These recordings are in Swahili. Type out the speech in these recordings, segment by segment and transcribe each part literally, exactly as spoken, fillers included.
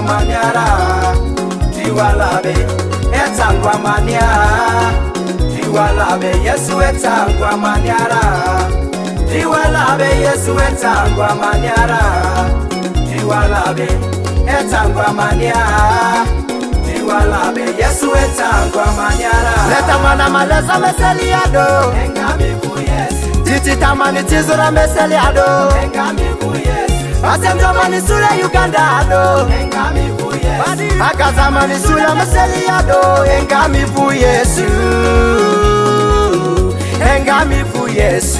etangwa maniara Tiwalabe etangwa mania Tiwalabe Yesu etangwa maniara Tiwalabe Yesu etangwa maniara Tiwalabe etangwa mania Tiwalabe Yesu etangwa maniara Leta mana maleza meseliado Engami ku Yesu Titi tamani tizura meseliado Engami ku Yesu Asemjo mani sura Uganda ado Engami ku Yesu Akaza mani sura meseliado Engami ku Yesu Engami ku Yesu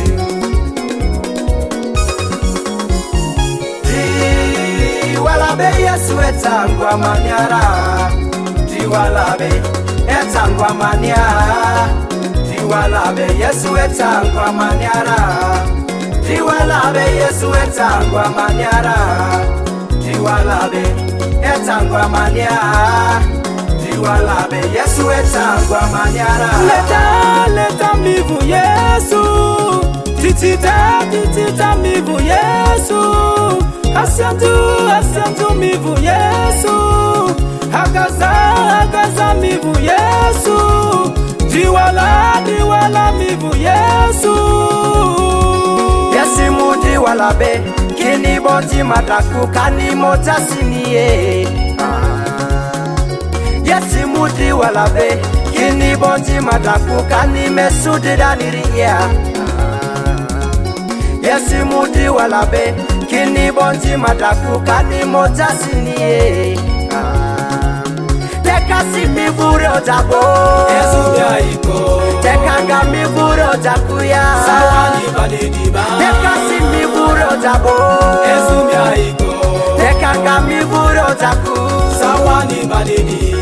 Tiwalabe Yesu etangwa maniara Tiwalabe etangwa maniara Tiwalabe Yesu etangwa maniara Tiwalabe Yesu etangwa maniara Tiwalabe etangwa maniara Tiwalabe Yesu etangwa maniara Leta leta mivu Yesu Titita titita mivu Yesu Asiantu asiantu mivu Yesu Agaza agaza mivu Yesu Tiwala tiwala mivu Yesu Yesimu Tiwalabe Kini bonji mataku kani mota sinie Yesimu Tiwalabe Kini bonji mataku kani mesudi daniria Yesimu Tiwalabe Kini bonji mataku kani mota sinie Teka si mivure ojabo Yesu ya iko Teka mi mivure ojakuya Sawani balediba Teka si mivure ojabo Yesu ya iko Teka mi mivure ojaku Sawani baledi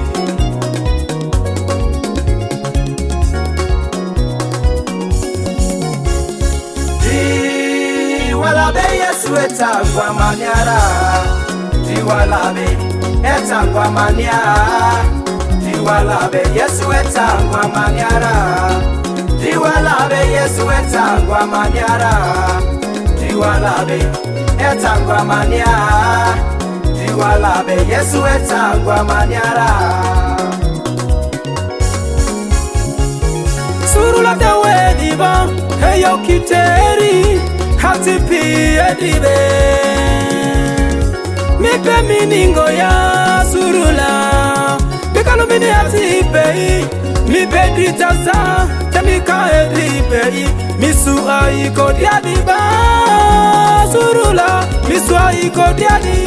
Tiwalabe Yesu etangwa maniara Tiwalabe etangwa maniara Tiwalabe Yesu etangwa maniara Tiwalabe Yesu etangwa maniara Tiwalabe etangwa maniara Tiwalabe Yesu etangwa maniara Surula tawe diba Heyo kiteri Hati pia dibe Mipe miningo ya surula Mikalo mini hati pei Mipe ditaza Temika edi pei Misu aiko diadiba Surula Misu aiko diadi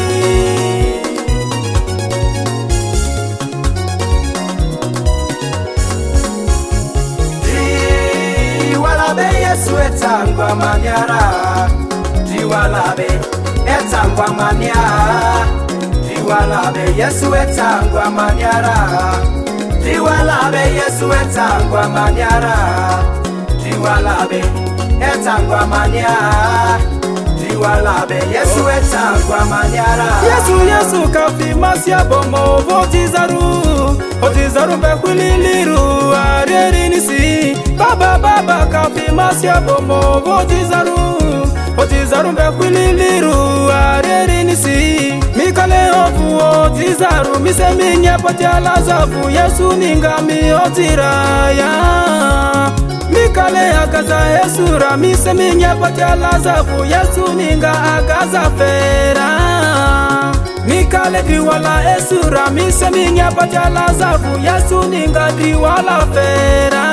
Tiwalabe Yesu etangwa maniara Tiwalabe etangwa maniara Tiwalabe Yesu etangwa maniara Tiwalabe Yesu etangwa maniara Tiwalabe etangwa maniara Tiwalabe Yesu etangwa maniara Yesu Yesu kafi masia bomo votizaru Otizaru bekwililiru areri nisi Baba baba kafi masia bomo votizaru Otizaru bekwililiru areri nisi Mikale ofu otizaru mise minye patiala zafu Yesu ningami otiraya Mikale agaza Yesu ra mise minye patiala zafu Yesu ninga agaza fera Mikale diwala esura mise minye patiala zafu Yesu ninga diwala fera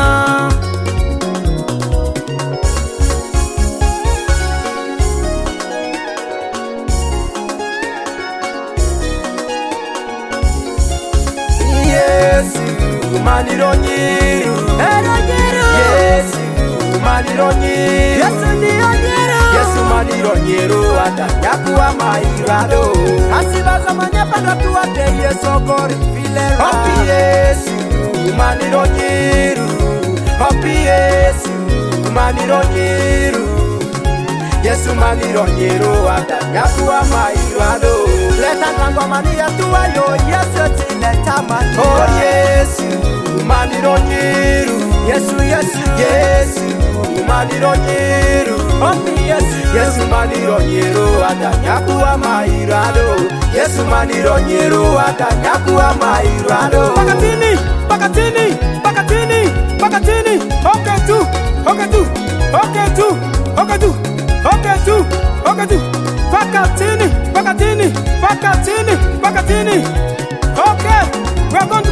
Yesu maniro nyiru Yesu maniro nyiru Yesu ndiyo nyiru Yesu maniro nyiru Atanyakuwa mairado Asibaza manyepanda tuwate Yesu gori filera Hopi Yesu maniro nyiru Hopi Yesu maniro nyiru Yesu maniro nyiru Atanyakuwa mairado Leta nangwa mania tuwa yo Yesu tileta mania Oh Yesu maniro nyiru Yesu Yesu Yesu maniro nyiru Omi Yesu. Yesu maniro nyero adanyakuwa mairado. Yesu maniro nyero adanyakuwa mairado. Pakatini, pakatini, pakatini, pakatini. Okay tu, okay tu, okay tu, okay tu, okay tu, okay tu. Pakatini, pakatini, pakatini, pakatini. Okay, we're going